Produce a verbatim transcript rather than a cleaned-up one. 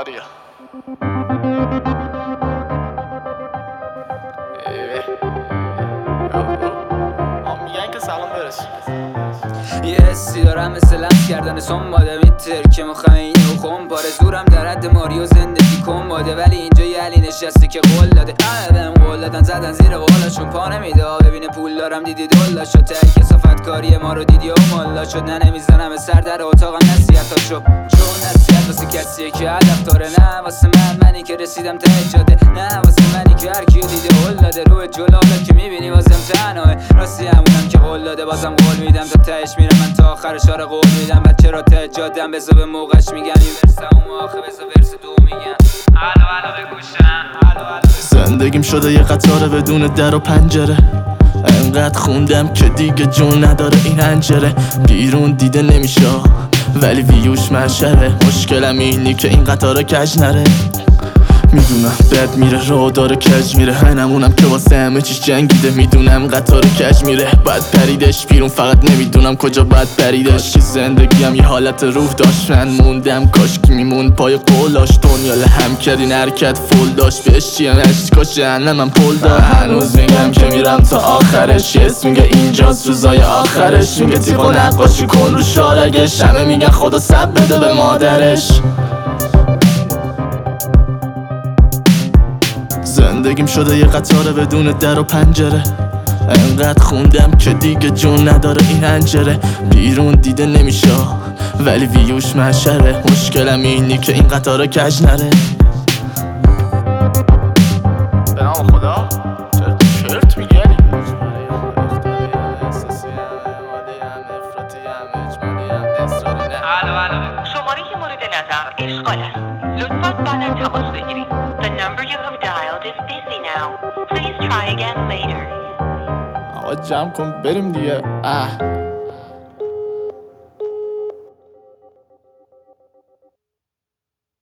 کاریه. میگن که سلام برسید. یه حسی دارم مثل لمس کردن سنباده میتر که مخمه اینه و خون پاره زورم در حد ماریو زندگی کن باده، ولی اینجا یه علی نشسته که قول داده. همه بهم قول دادن زدن زیر قولاشون پا نمیده. ببینه پول دارم دیدی دولا شد ته کسافت کاری ما رو دیدی و ملا شد. نه نمیزنم سر در اتاقم نصیحتاشو، چون نصیحت واسه کسیه که هدف داره، نه واسه من منی که رسیدم ته جاده، نه واسه منی که هر کیو دیده قول داده. روی جلالت که میبینی بازم تنهاه، راستی همونم که قول داده بازم قول میدم تا تهش میرم من تا آخرش آره قول میدم. بچه را ته جادم بزا به موقعش میگم این ورس اون آخه بزا ورس دو میگم الو الو بگوشم. زندگیم شده یه قطاره بدون در و پنجره، انقدر خوندم که دیگه جون نداره این هنجره. بیرون دیده نمیشه ولی ویوش مشره، مشکلم اینی که این قطاره کج نره. میدونم بد میره راه داره کج میره، هنمونم که واسه همه چیش جنگیده. میدونم قطار کج میره باید پریدش بیرون، فقط نمیدونم کجا باید پریدش. چی زندگیم یه حالت روح داشت، من موندم کاشکی میمون پای قولاش. دنیا لهم کردین حرکت فول داشت، بهش چیم اشتکاش جهنمم پل دار. هنوز میگم که میرم تا آخرش، یس میگه اینجاست روزای آخرش. میگه تیقا نقاشی کن رو شارگش، همه میگن خدا سب بده به مادرش. زندگیم شده یه قطاره بدون در و پنجره، انقدر خوندم که دیگه جون نداره این هنجره. بیرون دیده نمیشه ولی ویوش مشره، مشکلم اینی که این قطاره کج نره. به نام خدا چرت چرت میگی علی؟ شماره که مورد نظر اشغال است، لطفاً بعدا تماس بگیرید. The number you have dialed is busy now. Please try again later. آقا جمع کن بریم دیگه. اه